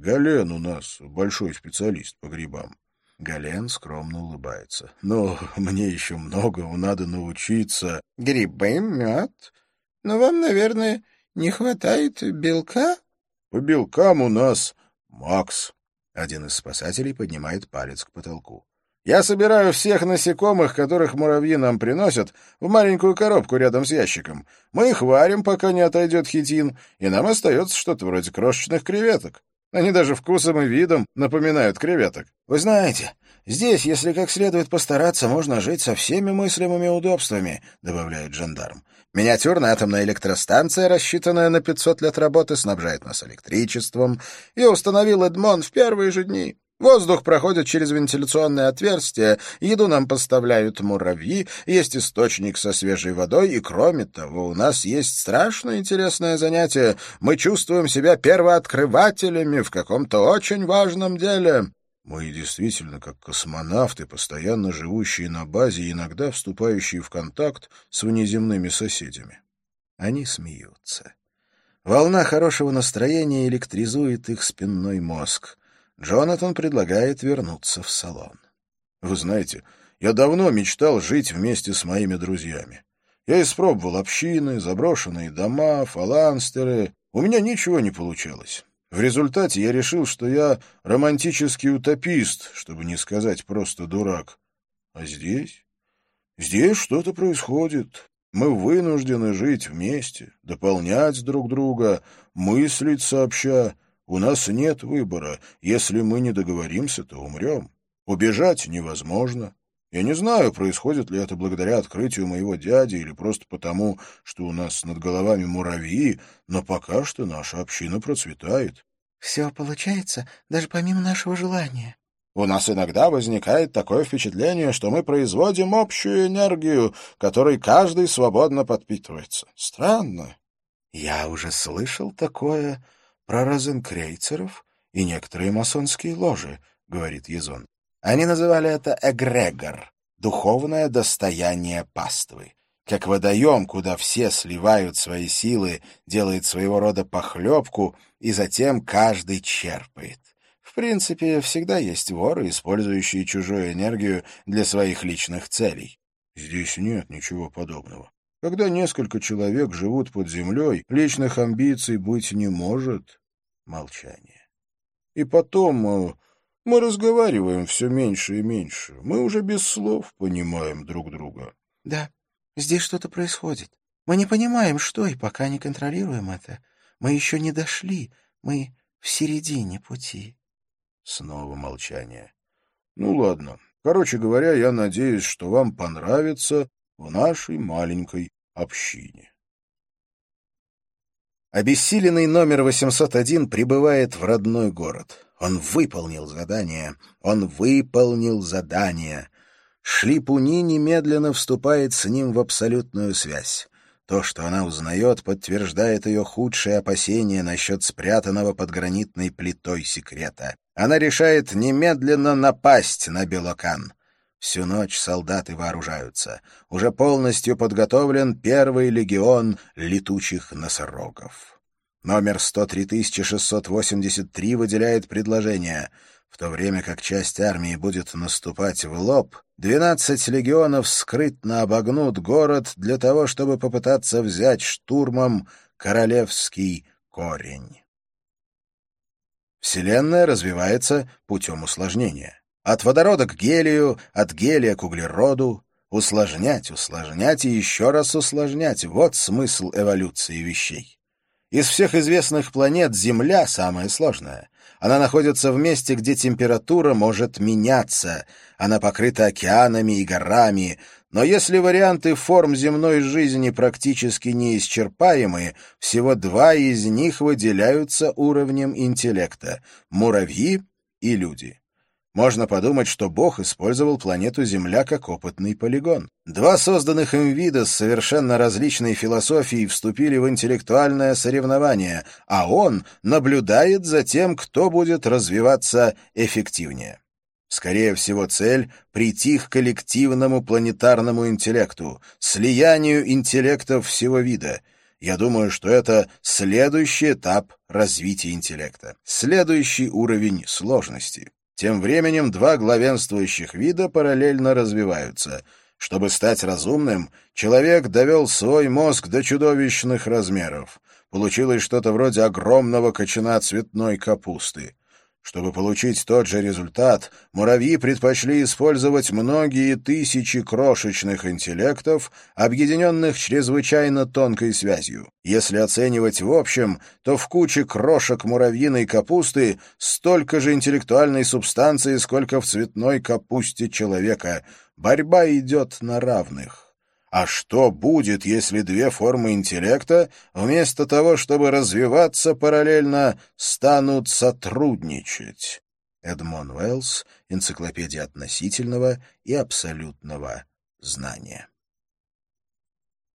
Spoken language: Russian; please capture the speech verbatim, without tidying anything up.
Гален у нас большой специалист по грибам». Гален скромно улыбается. «Но мне еще многому надо научиться». «Грибы, мед? Но вам, наверное, не хватает белка?» «По белкам у нас Макс». Один из спасателей поднимает палец к потолку. «Я собираю всех насекомых, которых муравьи нам приносят, в маленькую коробку рядом с ящиком. Мы их варим, пока не отойдет хитин, и нам остается что-то вроде крошечных креветок. Они даже вкусом и видом напоминают креветок». «Вы знаете, здесь, если как следует постараться, можно жить со всеми мыслимыми удобствами», — добавляет жандарм. «Миниатюрная атомная электростанция, рассчитанная на пятьсот лет работы, снабжает нас электричеством. Ее установил Эдмон в первые же дни. Воздух проходит через вентиляционное отверстие, еду нам поставляют муравьи, есть источник со свежей водой, и, кроме того, у нас есть страшно интересное занятие. Мы чувствуем себя первооткрывателями в каком-то очень важном деле». Мы действительно, как космонавты, постоянно живущие на базе и иногда вступающие в контакт с внеземными соседями. Они смеются. Волна хорошего настроения электризует их спинной мозг. Джонатан предлагает вернуться в салон. «Вы знаете, я давно мечтал жить вместе с моими друзьями. Я испробовал общины, заброшенные дома, фаланстеры. У меня ничего не получалось. В результате я решил, что я романтический утопист, чтобы не сказать просто дурак. А здесь? Здесь что-то происходит. Мы вынуждены жить вместе, дополнять друг друга, мыслить сообща. У нас нет выбора. Если мы не договоримся, то умрем. Убежать невозможно. Я не знаю, происходит ли это благодаря открытию моего дяди или просто потому, что у нас над головами муравьи, но пока что наша община процветает». «Все получается даже помимо нашего желания». «У нас иногда возникает такое впечатление, что мы производим общую энергию, которой каждый свободно подпитывается. Странно». «Я уже слышал такое про розенкрейцеров и некоторые масонские ложи», — говорит Язон. «Они называли это эгрегор, духовное достояние паствы. Как водоем, куда все сливают свои силы, делает своего рода похлебку, и затем каждый черпает. В принципе, всегда есть воры, использующие чужую энергию для своих личных целей». «Здесь нет ничего подобного. Когда несколько человек живут под землей, личных амбиций быть не может». Молчание. «И потом... Мы разговариваем все меньше и меньше. Мы уже без слов понимаем друг друга». «Да, здесь что-то происходит. Мы не понимаем, что, и пока не контролируем это. Мы еще не дошли. Мы в середине пути». Снова молчание. «Ну ладно. Короче говоря, я надеюсь, что вам понравится в нашей маленькой общине». Обессиленный номер восемьсот один прибывает в родной город. Он выполнил задание. Он выполнил задание. Шлипуни немедленно вступает с ним в абсолютную связь. То, что она узнает, подтверждает ее худшие опасения насчет спрятанного под гранитной плитой секрета. Она решает немедленно напасть на Белокан. Всю ночь солдаты вооружаются. Уже полностью подготовлен первый легион летучих носорогов. Номер сто три тысячи шестьсот восемьдесят три выделяет предложение. В то время как часть армии будет наступать в лоб, двенадцать легионов скрытно обогнут город для того, чтобы попытаться взять штурмом Королевский корень. Вселенная развивается путем усложнения. От водорода к гелию, от гелия к углероду. Усложнять, усложнять и еще раз усложнять — вот смысл эволюции вещей. Из всех известных планет Земля самая сложная. Она находится в месте, где температура может меняться. Она покрыта океанами и горами. Но если варианты форм земной жизни практически неисчерпаемы, всего два из них выделяются уровнем интеллекта — муравьи и люди. Можно подумать, что Бог использовал планету Земля как опытный полигон. Два созданных им вида с совершенно различной философией вступили в интеллектуальное соревнование, а он наблюдает за тем, кто будет развиваться эффективнее. Скорее всего, цель — прийти к коллективному планетарному интеллекту, слиянию интеллектов всего вида. Я думаю, что это следующий этап развития интеллекта, следующий уровень сложности. Тем временем два главенствующих вида параллельно развиваются. Чтобы стать разумным, человек довел свой мозг до чудовищных размеров. Получилось что-то вроде огромного кочана цветной капусты. Чтобы получить тот же результат, муравьи предпочли использовать многие тысячи крошечных интеллектов, объединенных чрезвычайно тонкой связью. Если оценивать в общем, то в куче крошек муравьиной капусты столько же интеллектуальной субстанции, сколько в цветной капусте человека. Борьба идет на равных. А что будет, если две формы интеллекта, вместо того, чтобы развиваться параллельно, станут сотрудничать? Эдмон Уэллс, «Энциклопедия относительного и абсолютного знания».